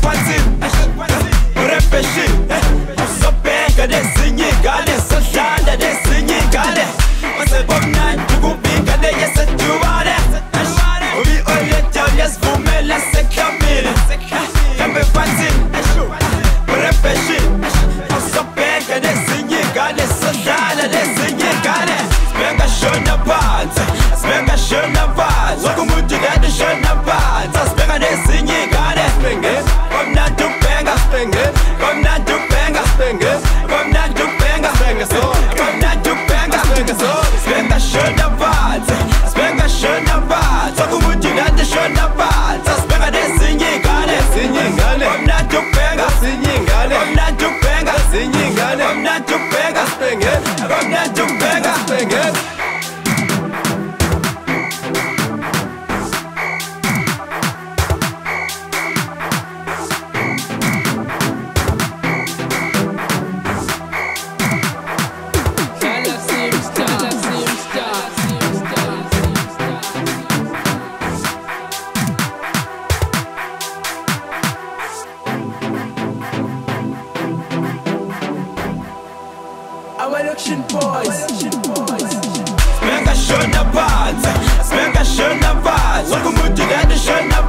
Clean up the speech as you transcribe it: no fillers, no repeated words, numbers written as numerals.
phansi urepeshi uzobheka lezinye ingane sodlanda lezinye ingane masebomnandi kubinga leyesedubane ubi oletown yasivumela seklambile hlambe phansi urepeshi uzobheka lezinye ingane sodlala lezinye ingane sibengashona phansi sibengashona phansi wonke umuntu lento shona phansi asibheka nezinye ingane komnandi ukubhenga komnandi ukubhenga komnandi ukubhenga komnandi ukubhenga sibengashona phansi sibengashona phansi wonke umuntu lento shona phansi asibheka nezinye ingane komnandi ukubhenga komnandi ukubhenga komnandi ukubhenga komnandi ukubhenga Sibengashona phansi wonke umuntu lento shona